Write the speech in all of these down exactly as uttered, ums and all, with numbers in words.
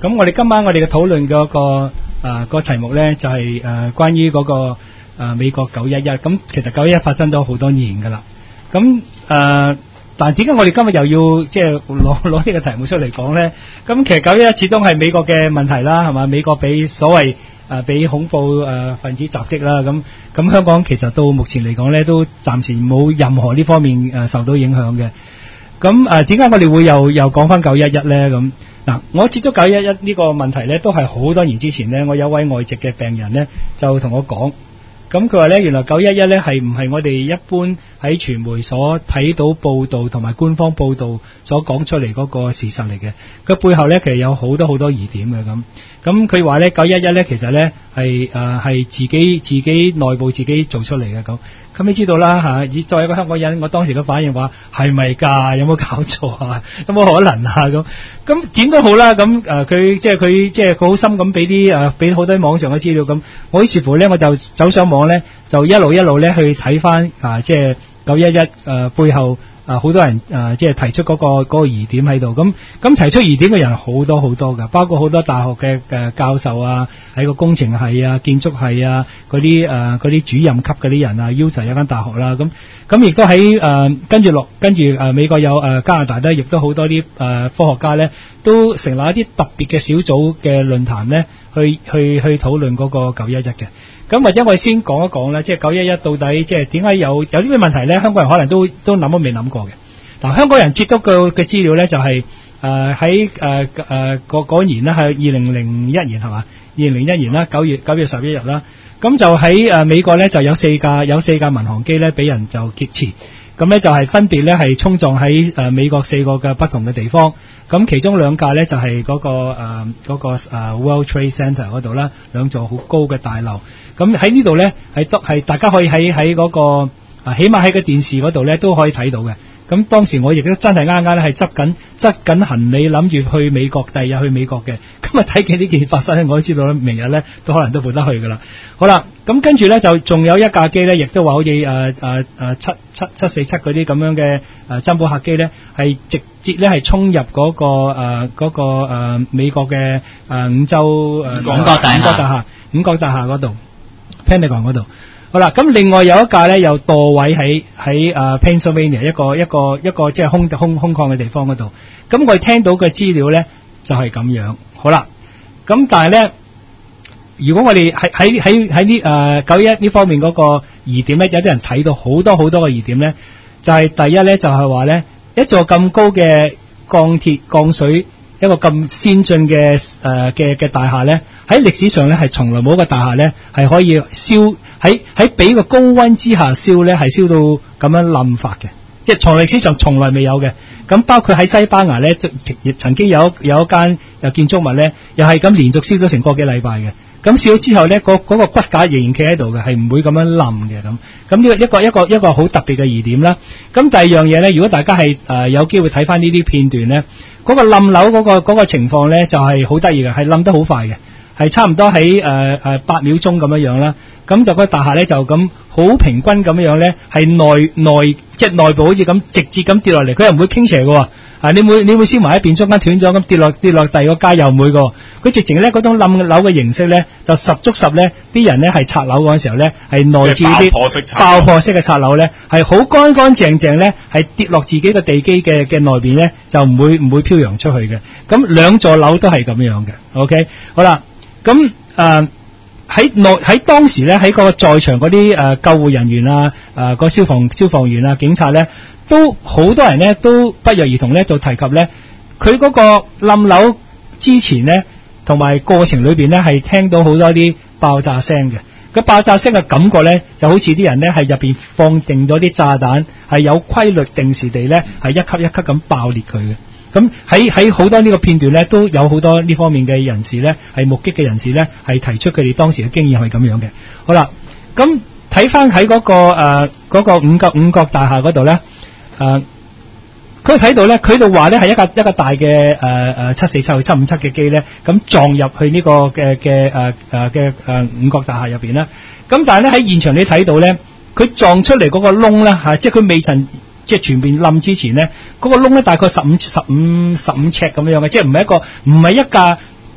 咁我哋今晚我哋嘅討論嗰、那個誒、呃那個題目咧就係、是、誒、呃、關於嗰、那個誒、呃、美國九一一。咁其實九一一發生咗好多年噶啦。咁誒、呃，但點解我哋今日又要即係攞攞呢個題目出嚟講咧？咁其實九一一始終係美國嘅問題啦，係嘛？美國俾所謂誒俾恐怖誒、呃、分子襲擊啦。咁咁香港其實到目前嚟講咧，都暫時冇任何呢方面誒、呃、受到影響嘅。咁誒點解我哋會又又講翻九一一咧？咁嗱，我接觸九一一呢個問題咧，都係好多年之前咧，我有位外籍嘅病人咧，就同我講，咁佢話咧，原來九一一咧係唔係我哋一般喺傳媒所睇到報道同埋官方報道所講出嚟嗰個事實嚟嘅，佢背後咧其實有好多好多疑點嘅。咁咁佢話咧九一一咧其實咧係誒係自己自己內部自己做出嚟嘅。咁咁你知道啦嚇，以作為一個香港人，我當時嘅反應話係咪㗎？有冇搞錯啊？有冇可能啊？咁咁點都好啦。咁誒佢即係佢即係佢好心咁俾啲誒俾好多網上嘅資料。咁我於是乎咧我就走上網咧，就一路一路咧去睇翻啊，即係九一一誒背後啊好多人誒即係提出嗰個嗰個疑點喺度。咁咁提出疑點嘅人好多好多㗎，包括好多大學嘅誒教授啊，喺個工程系啊、建築系啊嗰啲誒嗰啲主任級嗰啲人啊，要求有間大學啦。咁咁亦都喺誒跟住落跟住誒美國有誒加拿大咧，亦都好多啲誒科學家咧，都成立一啲特別嘅小組嘅論壇咧，去去去討論嗰個九一一嘅。咁或者我哋先講一講咧，即係九一一到底即係點解有有啲咩問題咧？香港人可能都都諗都未諗過嘅。嗱，香港人接觸嘅嘅資料咧就係誒喺誒誒嗰年咧係二零零一年係嘛？二零零一年啦，九月九月十一日啦。咁就喺誒美國咧就有四架有四架民航機咧俾人就劫持，咁咧就係分別咧係衝撞喺誒美國四個嘅不同嘅地方。咁其中兩架咧就係嗰個誒嗰個誒 World Trade Center 嗰度啦，兩座好高嘅大樓。咁喺呢度咧係都係大家可以喺喺嗰個啊，起碼喺個電視嗰度咧都可以睇到嘅。咁當時我亦都真係啱啱咧係執緊執緊行李，諗住去美國，第二日去美國嘅。咁啊睇見呢件事發生咧，我都知道咧，明日咧都可能都冇得去噶啦。好啦，咁跟住咧就仲有一架機咧，亦都話好似誒誒誒七七七四七嗰啲咁樣嘅誒珍寶客機咧，係直接咧係衝入嗰、嗰個誒嗰、呃嗰個、呃、美國嘅誒、呃、五洲誒五角大廈五角大廈嗰度 Pentagon 嗰度。好啦，咁另外有一架咧又墮位喺喺誒 Pennsylvania 一個一個一個即係空空空曠嘅地方嗰度。咁我哋聽到嘅資料咧就係、是、咁樣。好啦，咁但係咧，如果我哋喺喺喺喺呢誒九一呢方面嗰個疑點咧，有啲人睇到好多好多嘅疑點咧，就係、是、第一咧就係話咧一座咁高嘅鋼鐵鋼水一個咁先進嘅誒嘅嘅大廈咧，喺歷史上咧係從來冇一個大廈咧係可以燒喺喺俾個高溫之下燒咧係燒到咁樣冧法嘅，即係從歷史上從來未有嘅。咁包括喺西班牙咧，亦曾經有有一間有建築物咧，又係咁連續燒咗成個幾禮拜嘅。咁燒咗之後咧，嗰、嗰個骨架仍然企喺度嘅，係唔會咁樣冧嘅咁。咁呢個一個一個一個好特別嘅疑點啦。咁第二樣嘢咧，如果大家係誒、呃、有機會睇翻呢啲片段咧，嗰、嗰個冧樓嗰個嗰、嗰個情況咧就係好得意嘅，係冧得好快嘅，係差唔多喺誒誒八秒鐘咁樣樣啦。咁就個大廈咧就咁好平均咁樣咧，係內內即係內部好似咁直接咁跌落嚟，佢又唔會傾斜嘅。啊，你會你會燒埋一邊，中間斷咗咁跌落跌落第二個街又唔會嘅。佢直情咧嗰種冧樓嘅形式咧，就十足十咧，啲人咧係拆樓嗰陣時候咧，係內置啲爆破式嘅拆樓咧，係好乾乾淨淨咧，係跌落自己嘅地基嘅嘅內邊咧，就唔會唔會飄揚出去嘅。咁兩座樓都係咁樣嘅。OK， 好啦，咁誒。喺內喺當時咧，喺個在場嗰啲誒救護人員啊、誒、呃、個消防消防員啊、警察咧，都好多人咧都不約而同咧就提及咧，佢嗰個冧樓之前咧，同埋過程裏邊咧係聽到好多啲爆炸聲嘅。個爆炸聲嘅感覺咧，就好似啲人咧係入邊放定咗啲炸彈，係有規律定時地咧係一級一級咁爆裂佢嘅。咁喺喺好多呢個片段咧，都有好多呢方面嘅人士咧，係目擊嘅人士咧，係提出佢哋當時嘅經驗係咁樣嘅。好啦，咁睇翻喺嗰個誒嗰、呃那個五角五角大廈嗰度咧，誒佢睇到咧，佢度話咧係一架一個大嘅誒誒七四七七五七嘅機咧，咁撞入去呢個嘅嘅誒誒嘅誒五角大廈入邊啦。咁但係咧喺現場你睇到咧，佢撞出嚟嗰個窿咧嚇，即係佢未曾。即係全面冧之前咧，嗰、那個窿咧大概十五十五十五尺咁樣嘅，即係唔係一個唔係一架大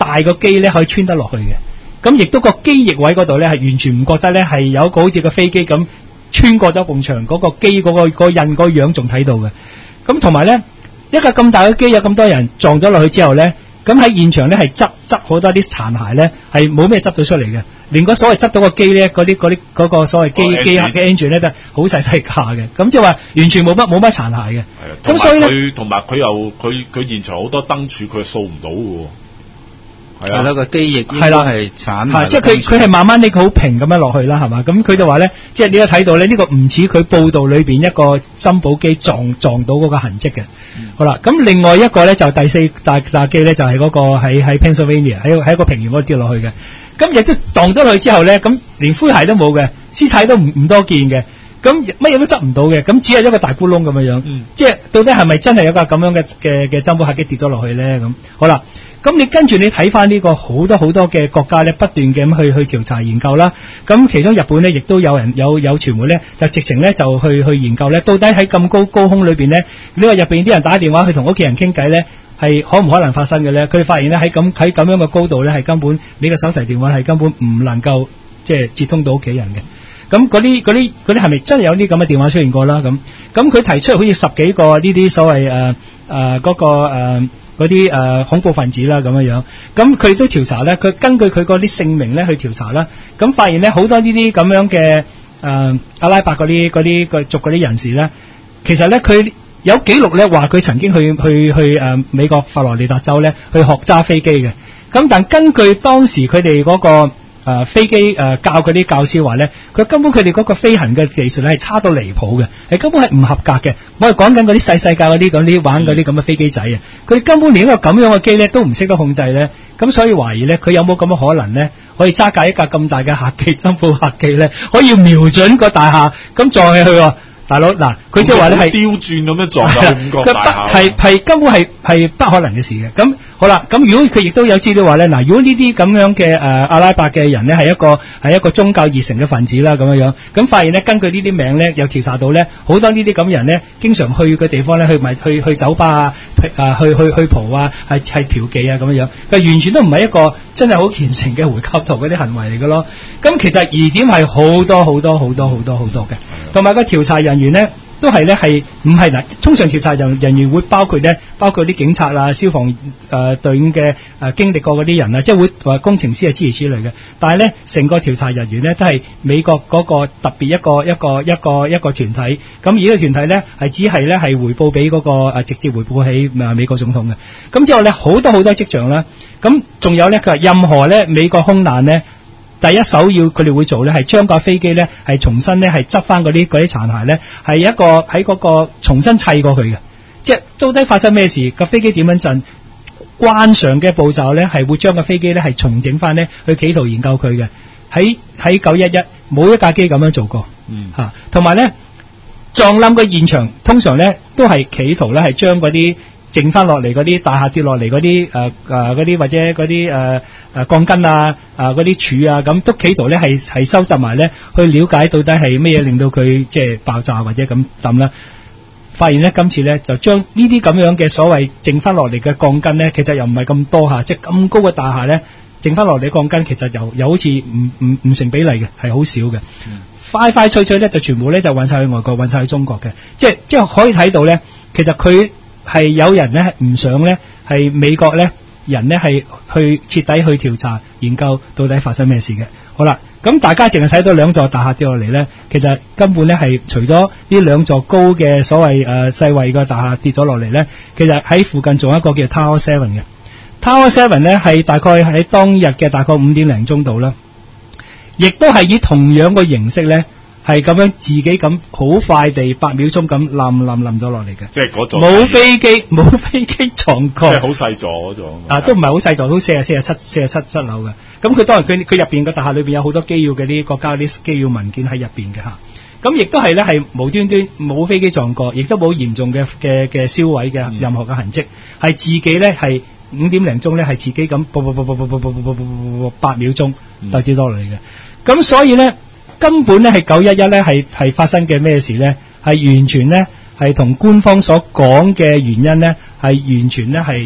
大個機咧可以穿得落去嘅。咁亦都個機翼位嗰度咧係完全唔覺得咧係有一個好似個飛機咁穿過咗埲牆，嗰個機嗰、嗰個、嗰個印嗰個樣仲睇到嘅。咁同埋咧一架咁大嘅機有咁多人撞咗落去之後咧，咁喺現場咧係執執好多啲殘骸咧係冇咩執到出嚟嘅，連個所謂執到個機咧嗰啲嗰啲嗰個所謂機機械嘅 engine 咧都係好細細架嘅，咁即係話完全冇乜冇乜殘骸嘅。咁所以咧， 佢同埋佢又佢佢現場好多燈柱佢掃唔到嘅。係啊， 個機翼應該係鏟埋， 即係佢佢係慢慢呢個好平咁樣落去啦，係嘛？咁佢就話咧，即係你一睇到咧，呢、這個唔似佢報道裏邊一個珍寶機撞撞到嗰個痕跡嘅。嗯、好啦，咁另外一個咧就第四大大機咧就係、是、嗰個喺喺 Pennsylvania 喺喺一個平原嗰度跌落去嘅。咁亦都撞咗落去之後咧，咁連灰骸都冇嘅，屍體都唔唔多見嘅，咁乜嘢都執唔到嘅，咁只係一個大咕窿咁樣樣。嗯、即係到底係咪真係有架咁樣嘅嘅嘅珍寶客機跌咗落去咧？咁好啦。咁你跟住你睇翻呢個好多好多嘅國家咧，不斷嘅咁去去調查研究啦。咁其中日本咧，亦都有人有有傳媒咧，就直情咧就去去研究咧，到底喺咁高高空裏邊咧，呢個入邊啲人打電話去同屋企人傾偈咧，係可唔可能發生嘅咧？佢哋發現咧喺咁喺咁樣嘅高度咧，係根本你個手提電話係根本唔能夠即係接通到屋企人嘅。咁嗰啲嗰啲嗰啲係咪真係有啲咁嘅電話出現過啦？咁咁佢提出好似十幾個呢啲所謂誒誒嗰個誒。呃嗰啲誒恐怖分子啦咁樣樣，咁佢都調查咧，佢根據佢嗰啲姓名咧去調查啦，咁發現咧好多呢啲咁樣嘅誒、呃、阿拉伯嗰啲嗰啲個族嗰啲人士咧，其實咧佢有記錄咧話佢曾經去去去誒、呃、美國佛羅里達州咧去學揸飛機嘅，咁但根據當時佢哋嗰個。誒、呃、飛機誒、呃、教嗰啲教師話咧，佢根本佢哋嗰個飛行嘅技術咧係差到離譜嘅，係根本係唔合格嘅。我係講緊嗰啲細細架嗰啲咁啲玩嗰啲咁嘅飛機仔啊，佢哋根本連一個咁樣嘅機咧都唔識得控制咧，咁所以懷疑咧佢有冇咁嘅可能咧，可以揸架一架咁大嘅客機珍寶客機咧，可以瞄準個大廈咁撞起去喎。大佬嗱，佢即係話咧係刁轉咁樣撞到五個大廈， 係係根本係係不可能嘅事嘅。咁好啦，咁如果佢亦都有資料話咧，嗱，如果呢啲咁樣嘅誒、呃、阿拉伯嘅人咧係一個係一個宗教熱誠嘅分子啦，咁樣樣，咁發現咧根據呢啲名咧，又調查到咧好多呢啲咁人咧，經常去嘅地方咧，去咪去去酒吧啊，啊去去去蒲啊，係係嫖妓啊咁樣樣，佢完全都唔係一個真係好虔誠嘅回教徒嗰啲行為嚟嘅咯。咁其實疑點係好多好多好多好多好多嘅，同埋個調查人員咧都係咧係唔係嗱？通常調查人人員會包括咧，包括啲警察啊、消防誒隊伍嘅誒經歷過嗰啲人啊，即係會話工程師啊諸如此類嘅。但係咧，成個調查人員咧都係美國嗰個特別一個一個一個一個團體。咁而呢個團體咧係只係咧係回報俾嗰個誒直接回報起誒美國總統嘅。咁之後咧好多好多跡象啦。咁仲有咧佢話任何咧美國空難咧。第一首要佢哋會做咧，係將架飛機咧係重新咧係執翻嗰啲嗰啲殘骸咧，係一個喺嗰個重新砌過去嘅。即係到底發生咩事？架飛機點樣震？慣常嘅步驟咧係會將架飛機咧係重整翻咧，去企圖研究佢嘅。喺喺九一一冇一架機咁樣做過。嗯。嚇，同埋咧撞冧嘅現場，通常咧都係企圖咧係將嗰啲剩翻落嚟嗰啲大廈跌落嚟嗰啲誒誒嗰啲或者嗰啲誒誒鋼筋啊啊嗰啲柱啊咁都企圖咧係係收集埋咧去了解到底係咩嘢令到佢即係爆炸或者咁抌啦。發現咧今次咧就將呢啲咁樣嘅所謂剩翻落嚟嘅鋼筋咧，其實又唔係咁多嚇，即係咁高嘅大廈咧剩翻落嚟鋼筋其實又又好似唔唔唔成比例嘅，係好少嘅。嗯、快快脆脆咧就全部咧就運晒去外國，運晒去中國嘅，即係即係可以睇到咧，其實佢。係有人咧唔想咧，係美國咧人咧係去徹底去調查研究到底發生咩事嘅。好啦，咁大家淨係睇到兩座大廈跌落嚟咧，其實根本咧係除咗呢兩座高嘅所謂誒、呃、世衛嘅大廈跌咗落嚟咧，其實喺附近仲有一個叫 Tower Seven 嘅 Tower Seven 咧係大概喺當日嘅大概五點零鐘度啦，亦都係以同樣嘅形式咧。係咁樣自己咁好快地八秒鐘咁冧冧冧咗落嚟嘅， 即係嗰座冇飛機冇飛機撞過， 即係好細座嗰座啊，都唔係好細座，都四十四十七四十七七樓嘅。咁佢當然佢佢入邊個大廈裏邊有好多機要嘅啲國家啲機要文件喺入邊嘅嚇。咁亦都係咧係無端端冇飛機撞過，亦都冇嚴重嘅嘅嘅燒毀嘅任何嘅痕跡，係、嗯、自己咧係五點零鐘咧係自己咁啵啵啵啵啵啵啵啵啵八秒鐘就跌落嚟嘅。咁、嗯、所以咧。根本咧係九一一咧係係發生嘅咩事咧？係完全咧係同官方所講嘅原因咧係完全咧係好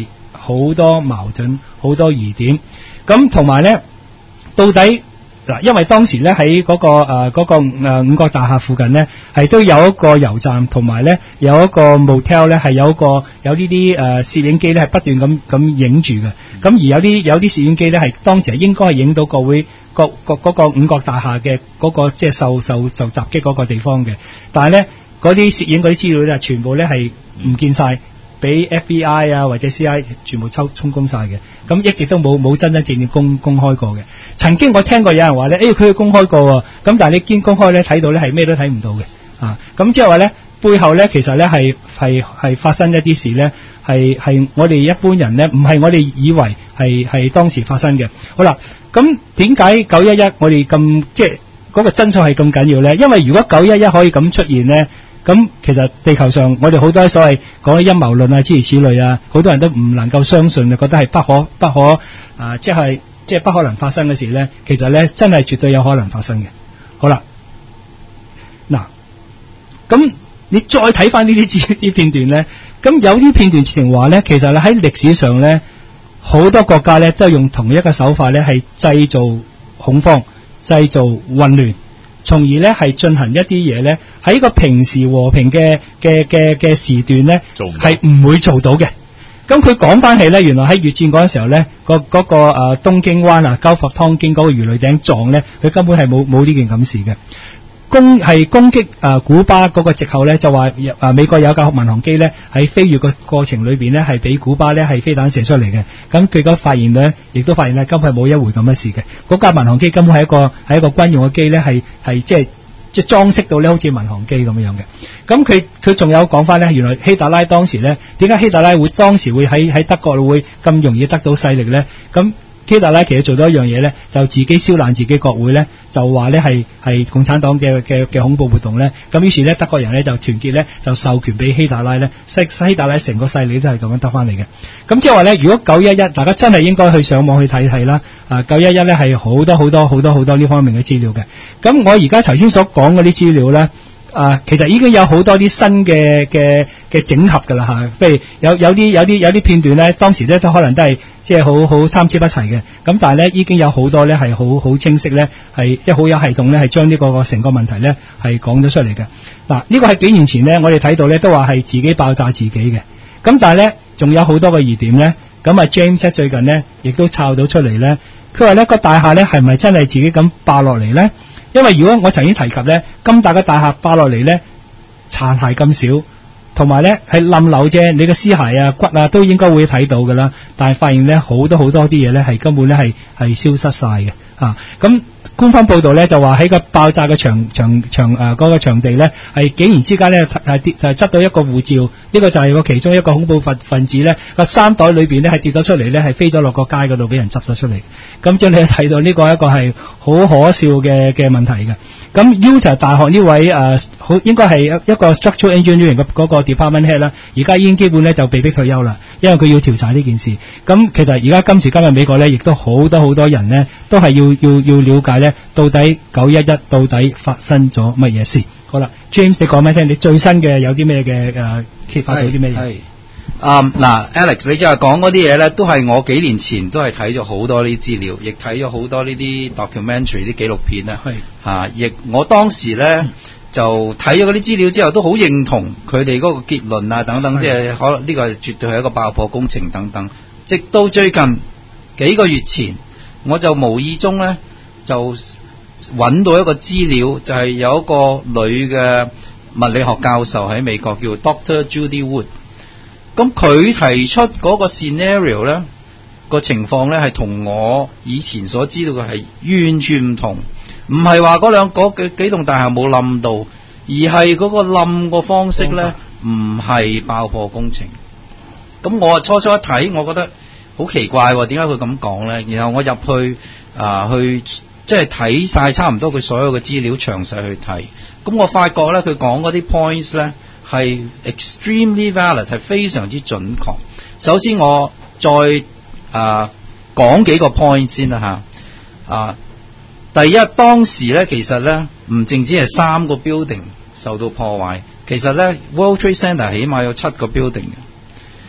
好多矛盾、好多疑點。咁同埋咧，到底嗱，因為當時咧喺嗰個誒嗰、呃那個誒、呃、五角大廈附近咧，係都有一個油站，同埋咧有一個 motel 咧係有一個有呢啲誒攝影機咧係不斷咁咁影住嘅。咁而有啲有啲攝影機咧係當時係應該係影到個會個個嗰個五角大廈嘅嗰個即係受受受襲擊嗰個地方嘅。但係咧嗰啲攝影嗰啲資料咧全部咧係唔見晒，俾 F B I 啊或者 C I 全部抽充公晒嘅，咁一直都冇冇真真正正公公開過嘅。曾經我聽過有人話咧，誒佢公開過喎，咁但係你見公開咧睇到咧係咩都睇唔到嘅，啊，咁即係話咧背後咧其實咧係係係發生一啲事咧，係係我哋一般人咧唔係我哋以為係係當時發生嘅。好啦，咁點解九一一我哋咁即係嗰個真相係咁緊要咧？因為如果九一一可以咁出現咧，咁其實地球上我哋好多所謂講嘅陰謀論啊諸如此類啊，好多人都唔能夠相信，就覺得係不可不可啊，即係即係不可能發生嘅事咧。其實咧真係絕對有可能發生嘅。好啦，嗱，咁你再睇翻呢啲資啲片段咧，咁有啲片段情話咧，其實咧喺歷史上咧，好多國家咧都係用同一個手法咧，係製造恐慌、製造混亂。從而咧係進行一啲嘢咧，喺個平時和平嘅嘅嘅嘅時段咧，係唔會做到嘅。咁佢講翻起咧，原來喺越戰嗰陣時候咧，嗰個嗰個誒東京灣啊、交霍湯京嗰個魚雷頂撞咧，佢根本係冇冇呢件咁事嘅。攻係攻擊誒、呃、古巴嗰個藉口咧，就話誒、呃、美國有架民航機咧喺飛越個過程裏邊咧係俾古巴咧係飛彈射出嚟嘅。咁佢個發現咧，亦都發現咧根本係冇一回咁嘅事嘅。嗰架民航機根本係一個係一個軍用嘅機咧，係係即係即係裝飾到咧好似民航機咁樣嘅。咁佢佢仲有講翻咧，原來希特拉當時咧點解希特拉會當時會喺喺德國會咁容易得到勢力咧？咁希特拉其實做到一樣嘢咧，就自己燒爛自己國會咧，就話咧係係共產黨嘅嘅嘅恐怖活動咧。咁於是咧德國人咧就團結咧，就授權俾希特拉咧，希希特拉成個勢力都係咁樣得翻嚟嘅。咁即係話咧，如果九一一大家真係應該去上網去睇睇啦。啊，九一一咧係好多好多好多好多呢方面嘅資料嘅。咁我而家頭先所講嗰啲資料咧。啊，其實已經有好多啲新嘅嘅嘅整合㗎啦嚇，譬如有有啲有啲有啲片段咧，當時咧都可能都係即係好好參差不齊嘅，咁但係咧已經有好多咧係好好清晰咧，係即係好有系統咧，係將呢個個成個問題咧係講咗出嚟嘅。嗱，呢個喺幾年前咧，我哋睇到咧都話係自己爆炸自己嘅，咁但係咧仲有好多個疑點咧，咁啊 James 最近咧亦都抄到出嚟咧，佢話咧個大廈咧係咪真係自己咁爆落嚟咧？因為如果我曾經提及咧，咁大嘅大廈爆落嚟咧，殘骸咁少，同埋咧係冧樓啫，你嘅屍骸啊、骨啊都應該會睇到噶啦。但係發現咧好多好多啲嘢咧係根本咧係係消失晒嘅嚇。咁、啊、官方報道咧就話喺個爆炸嘅場場場誒嗰個場地咧係竟然之間咧係跌係執到一個護照，呢、這個就係個其中一個恐怖分分子咧個衫袋裏邊咧係跌咗出嚟咧係飛咗落個街嗰度俾人執咗出嚟。咁將你睇到呢個一個係好可笑嘅嘅問題嘅。咁 Utah 大學呢位誒好、呃、應該係一一個 structural engineering 嘅嗰個 department head 啦，而家已經基本咧就被逼退休啦，因為佢要調查呢件事。咁其實而家今時今日美國咧，亦都好多好多人咧都係要要要了解咧，到底九一一到底發生咗乜嘢事？好啦 ，James 你講咩聽？你最新嘅有啲咩嘅誒揭發到啲咩嘢？ 啊嗱、um, ，Alex， 你即係講嗰啲嘢咧，都係我幾年前都係睇咗好多呢啲資料，亦睇咗好多呢啲 documentary 啲紀錄片啦。係嚇，亦、啊、我當時咧、嗯、就睇咗嗰啲資料之後，都好認同佢哋嗰個結論啊等等，即係可能呢個絕對係一個爆破工程等等。直到最近幾個月前，我就無意中咧就揾到一個資料，就係、是、有一個女嘅物理學教授喺美國叫 Doctor Judy Wood。咁佢提出嗰個 scenario 咧，個情況咧係同我以前所知道嘅係完全唔同，唔係話嗰兩嗰幾幾棟大廈冇冧到，而係嗰個冧個方式咧唔係爆破工程。咁我初初一睇，我覺得好奇怪喎，點解佢咁講咧？然後我入去啊、呃、去即係睇晒差唔多佢所有嘅資料，詳細去睇。咁我發覺咧，佢講嗰啲 points 咧。係 extremely valid， 係非常之準確。首先我再啊講幾個 point 先啦嚇。啊，第一，當時咧其實咧唔淨止係三個 building 受到破壞，其實咧 World Trade Center 起碼有七個 building 嘅。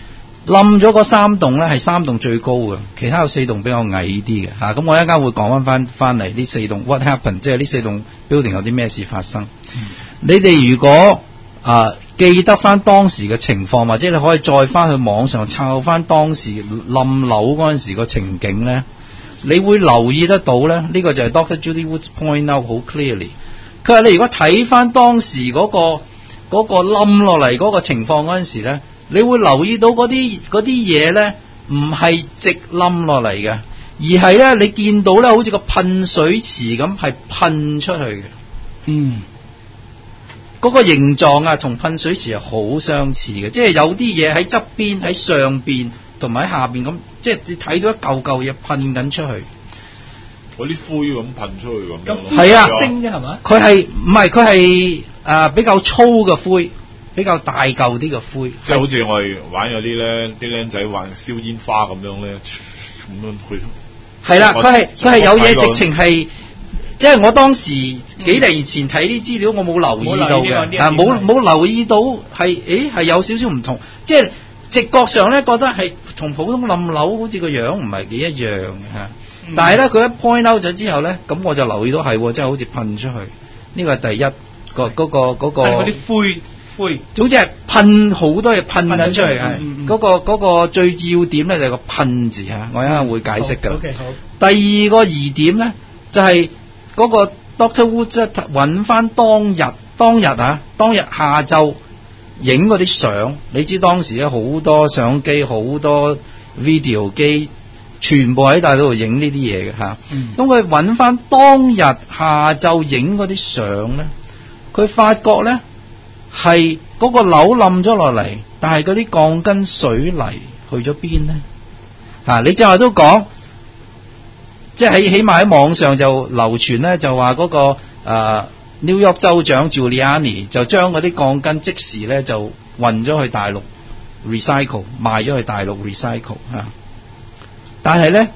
冧咗嗰三棟咧係三棟最高嘅，其他有四棟比較矮啲嘅嚇。咁、啊、我一陣間會講翻翻翻嚟呢四棟 what happened， 即係呢四棟 building 有啲咩事發生。嗯、你哋如果啊記得翻當時嘅情況，或者你可以再翻去網上抄翻當時冧樓嗰陣時個情景咧，你會留意得到咧。呢、這個就係 Doctor Judy Wood point out 好 clearly。佢話你如果睇翻當時嗰、那個嗰、那個冧落嚟嗰個情況嗰陣時咧，你會留意到嗰啲嗰啲嘢咧，唔係直冧落嚟嘅，而係咧你見到咧好似個噴水池咁，係噴出去嘅。嗯，嗰個形狀啊，同噴水池係好相似嘅，即係有啲嘢喺側邊、喺上邊同埋喺下邊咁，即係你睇到一嚿嚿嘢噴緊出去。 嗰啲灰咁噴出去咁樣。 係啊， 星啫係嘛？ 佢係唔係佢係誒比較粗嘅灰？比較大嚿啲嘅灰， 即係好似我哋玩有啲咧，啲僆仔玩燒煙花咁樣咧，咁樣去。係啦，佢係佢係有嘢直情係，即係我當時幾年前睇啲資料，我冇留意到嘅，啊冇冇留意到係，誒係有少少唔同，即係直覺上咧覺得係同普通冧樓好似個樣唔係幾一樣嘅嚇，嗯、但係咧佢一 point out 咗之後咧，咁我就留意到係，即係好似噴出去，呢個係第一個嗰個嗰個。係嗰啲灰。灰，總之係噴好多嘢噴緊出嚟，係嗰、嗯嗯嗰個嗰、嗰個最要點咧就係個噴字嚇，我一陣會解釋㗎。OK 好。第二個疑點咧就係、是、嗰個 Doctor Wood 揾翻當日當日啊，當日下晝影嗰啲相，你知當時咧好多相機好多 video 機，全部喺大度影呢啲嘢嘅嚇。咁佢揾翻當日下晝影嗰啲相咧，佢發覺咧。係嗰個樓冧咗落嚟，但係嗰啲鋼筋水泥去咗邊呢？啊，你正話都講，即係起起碼喺網上就流傳咧，就話嗰、嗰個誒、呃、New York 州長 Giuliani 就將嗰啲鋼筋即時咧就運咗去大陸 recycle， 賣咗去大陸 recycle 吓、啊。但係咧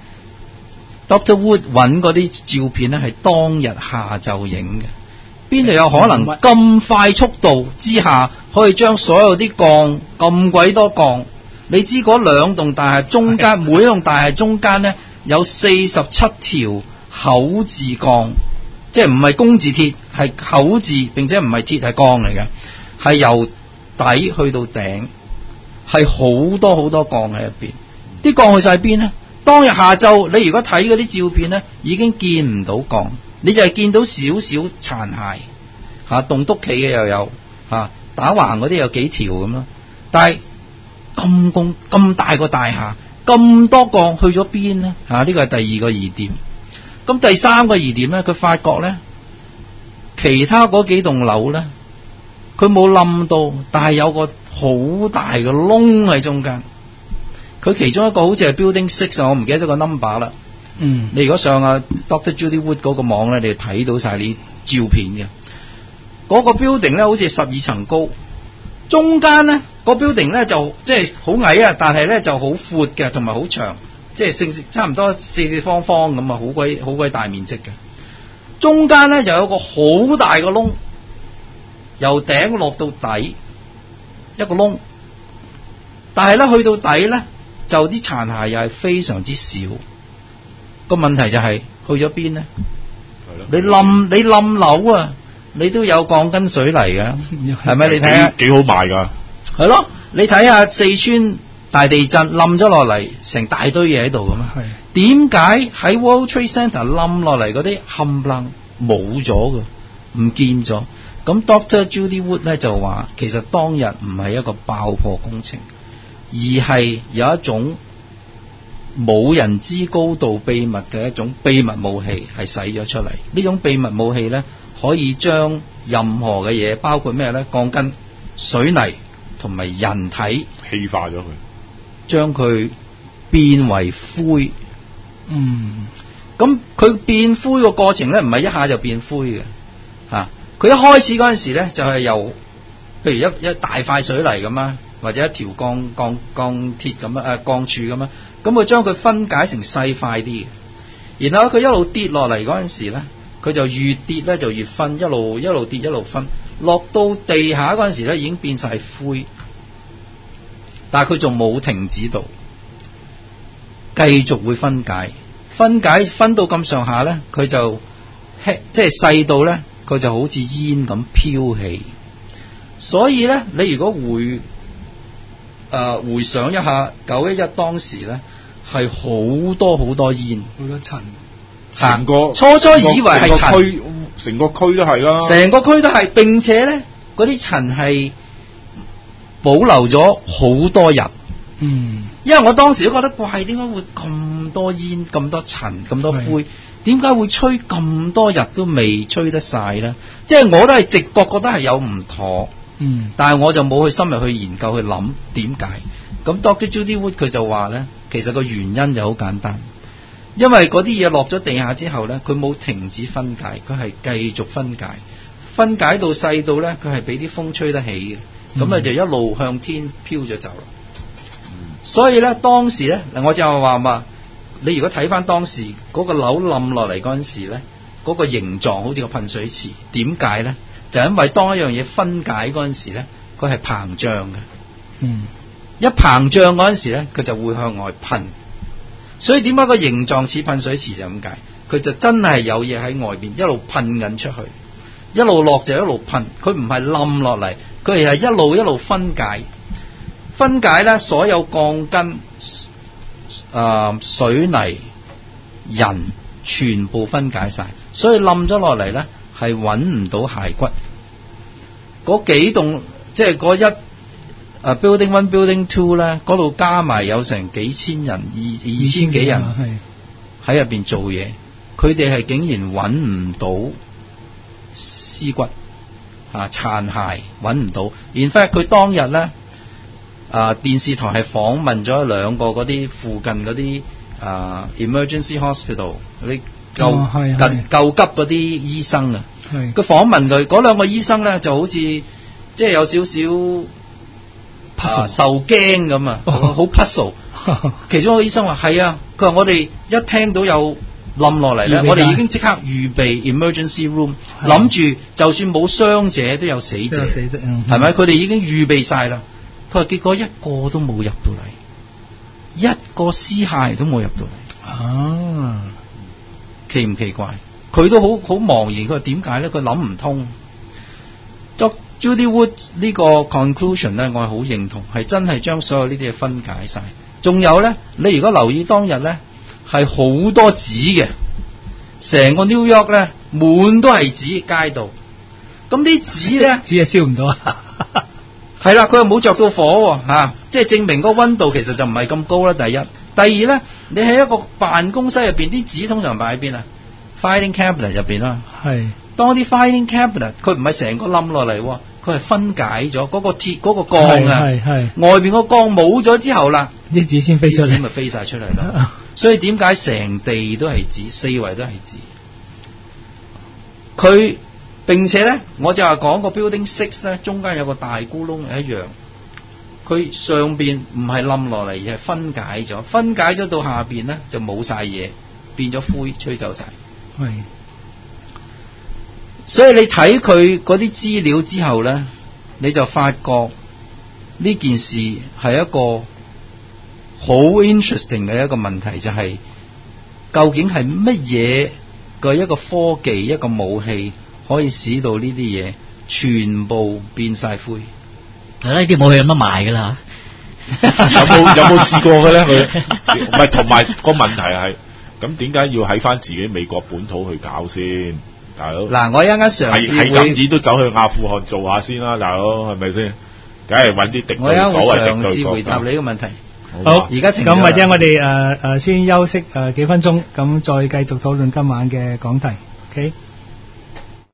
，Doctor Wood 揾嗰啲照片咧係當日下晝影嘅。邊度有可能咁快速度之下可以將所有啲鋼咁鬼多鋼？你知嗰兩棟大廈中間每一棟大廈中間咧有四十七條口字鋼，即係唔係工字鐵，係口字，並且唔係鐵係鋼嚟嘅，係由底去到頂，係好多好多鋼喺入邊。啲鋼去晒邊呢？當日下晝你如果睇嗰啲照片咧，已經見唔到鋼。你就係見到少少殘骸，嚇棟篤企嘅又有，嚇、啊、打橫嗰啲有幾條咁咯。但係咁公咁大個大廈，咁多鋼去咗邊呢？嚇、啊、呢個係第二個疑點。咁第三個疑點咧，佢發覺咧，其他嗰幾棟樓咧，佢冇冧到，但係有個好大嘅窿喺中間。佢其中一個好似係 Building Six 啊，我唔記得咗個 number 啦。嗯，你如果上啊 Doctor Judy Wood 嗰個網咧，你就睇到晒啲照片嘅。嗰、那個 building 咧好似十二層高，中間咧、那個 building 咧就即係好矮啊，但係咧就好闊嘅，同埋好長，即係四差唔多四四方方咁啊，好鬼好鬼大面積嘅。中間咧就有個好大個窿，由頂落到底一個窿，但係咧去到底咧就啲殘骸又係非常之少。個問題就係、是、去咗邊呢？你冧你冧樓啊，你都有鋼筋水泥嘅，係咪？你睇下幾好賣噶。 係咯，你睇下四川大地震冧咗落嚟，成大堆嘢喺度咁啊。係點解喺 World Trade Center 冧落嚟嗰啲冚唪唥冇咗嘅，唔見咗？咁 Doctor Judy Wood 咧就話，其實當日唔係一個爆破工程，而係有一種冇人知高度秘密嘅一種秘密武器係使咗出嚟。呢種秘密武器咧，可以將任何嘅嘢，包括咩咧？鋼筋、水泥同埋人體氣化咗佢， 將佢變為灰。嗯，咁佢變灰個過程咧，唔係一下就變灰嘅嚇。佢、啊、一開始嗰陣時咧，就係、是、由譬如一一大塊水泥咁啊，或者一條鋼鋼鋼鐵咁啊，誒鋼柱咁啊。咁佢將佢分解成細塊啲，然後佢一路跌落嚟嗰陣時咧，佢就越跌咧就越分，一路一路跌一路分，落到地下嗰陣時咧已經變晒灰。 但係佢仲冇停止到，繼續會分解，分解分到咁上下咧，佢就即係細到咧，佢就好似煙咁飄起。所以咧，你如果回誒、呃、回想一下九一一當時咧，係好多好多煙， 好多塵， 成個初初以為係塵， 成個區都係啦， 成個區都係，並且咧嗰啲塵係保留咗好多日。 嗯， 因為我當時都覺得怪，點解會咁多煙、咁多塵、咁多灰？點解會吹咁多日都未吹得晒咧？即係我都係直覺覺得係有唔妥。 嗯， 但係我就冇去深入去研究去諗點解。咁 Doctor Judy Wood 佢就話咧，其實個原因就好簡單，因為嗰啲嘢落咗地下之後咧，佢冇停止分解，佢係繼續分解，分解到細到咧，佢係俾啲風吹得起嘅，咁啊、嗯、就一路向天飄咗走啦。嗯、所以咧，當時咧，嗱我就話嘛，你如果睇翻當時嗰個樓冧落嚟嗰陣時咧，嗰、嗰個形狀好似個噴水池，點解咧？就因為當一樣嘢分解嗰陣時咧，佢係膨脹嘅。嗯，一膨脹嗰陣時咧，佢就會向外噴。所以點解個形狀似噴水池就咁解？佢就真係有嘢喺外邊一路噴緊出去，一路落就一路噴。佢唔係冧落嚟，佢係一路一路分解。分解咧，所有鋼筋、誒、呃、水泥、人全部分解晒，所以冧咗落嚟咧。係揾唔到骸骨，嗰幾棟即係嗰一誒、uh, building one building two 咧，嗰度加埋有成幾千人，二二千幾人喺入邊做嘢，佢哋係竟然揾唔到屍骨啊殘骸揾唔到。In fact 佢當日咧啊電視台係訪問咗兩個嗰啲附近嗰啲啊 emergency hospital 嗰啲。救緊救急嗰啲醫生啊，佢訪問佢嗰兩個醫生咧，就好似即係有少少、啊、受驚咁啊，好 puzzle。其中一個醫生話：係啊，佢話我哋一聽到有冧落嚟咧，我哋已經即刻預備 emergency room， 諗住就算冇傷者都有死者，係咪？佢哋已經預備晒啦。佢話結果一個都冇入到嚟，一個屍骸都冇入到嚟。啊！奇唔奇怪？佢都好好茫然。佢話點解咧？佢諗唔通。Judy Wood 呢個 conclusion 咧，我係好認同，係真係將所有呢啲嘢分解晒。仲有咧，你如果留意當日咧，係好多紙嘅，成個 New York 咧滿都係紙街道。咁啲紙咧， 紙係燒唔到啊。 係啦，佢又冇着到火吓、啊，即係證明個溫度其實就唔係咁高啦。第一。第二咧，你喺一個辦公室入邊，啲紙通常擺喺邊啊 ？Filing cabinet 入邊啦。係。當啲 filing cabinet，佢唔係成個冧落嚟，佢係分解咗嗰個鐵嗰個鋼啊。係係。外邊個鋼冇咗之後啦， 啲紙先飛出嚟。啲紙咪飛晒出嚟咯。所以點解成地都係紙，四圍都係紙？佢並且咧，我就話講個 building six 咧，中間有個大咕窿係一樣。佢上邊唔係冧落嚟，而係分解咗，分解咗到下邊咧就冇晒嘢，變咗灰，吹走晒。係，所以你睇佢嗰啲資料之後咧，你就發覺呢件事係一個好 interesting 嘅一個問題，就係、是、究竟係乜嘢嘅一個科技、一個武器可以使到呢啲嘢全部變晒灰？ 係啦，呢啲武器有乜賣噶啦？ 有冇有冇試過嘅咧？佢唔係，同埋個問題係咁，點解要喺翻自己美國本土去搞先，大佬？ 嗱，我一陣間嘗試係咁子都走去阿富汗做下先啦，大佬係咪先？梗係揾啲敵對所謂敵對國家。 我一陣嘗試回答你呢個問題。 好，而家咁或者我哋誒誒先休息誒、呃、幾分鐘，咁再繼續討論今晚嘅講題。OK。